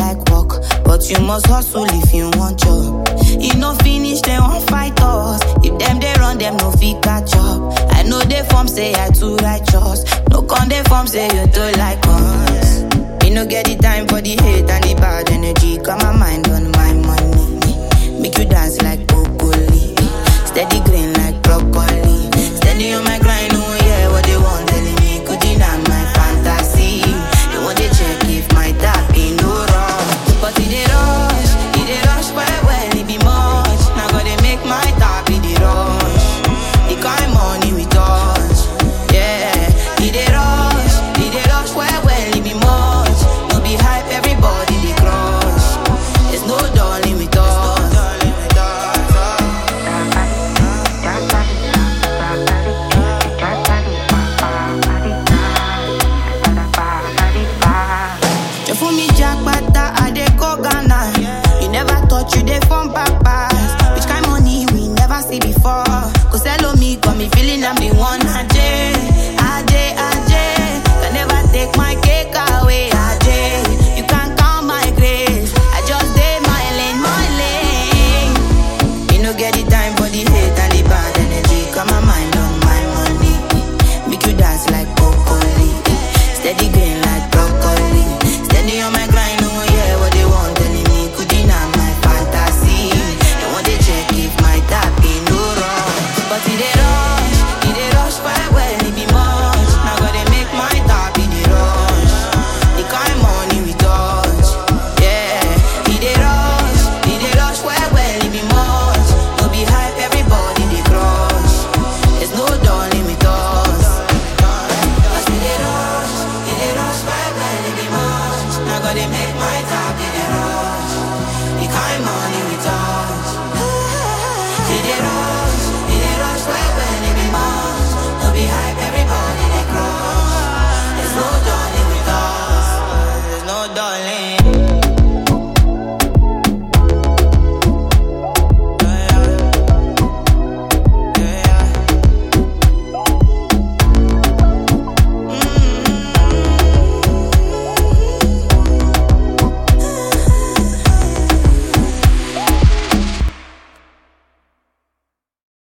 like work, but you must hustle if you want job. You no finish, they won't fight us. If them they run, them no fit catch up. I know they form say I too righteous. No con they form say you too like us. Me no get the time for the hate and the bad energy. Got my mind on my money. Make you dance like broccoli. Steady green like broccoli. Steady on my grind, oh yeah, what they want telling me. Could deny my fantasy. They want to check if my tap ain't no wrong. But it rush well, it be much. Now gotta make my tap, it rush. The kind money we touch, yeah. It rush well, it be much. No be hype, everybody they crush. There's no darling with us. You fool me jackpata, I dey go Ghana. You never thought you dey from papas. Which kind money we never see before? Cause hello me, got me feeling I'm the one. Ajay. Can never take my cake away. Ajay, you can't count my grace. I just did my lane. You no get the time for the hate and the bad energy. Got my mind on my money. Make you dance like broccoli. Steady green like broccoli. Steady on my grind, oh yeah, what they want telling me. Could deny my fantasy. They want to check if my tap ain't no wrong. But it rush well, it be much. Now gotta make my tap, it rush. The kind money we touch, yeah. It rush well, it be much. No be hype, everybody they crush. There's no darling with us. Cause it rush well, it be much. Now gotta make my tap.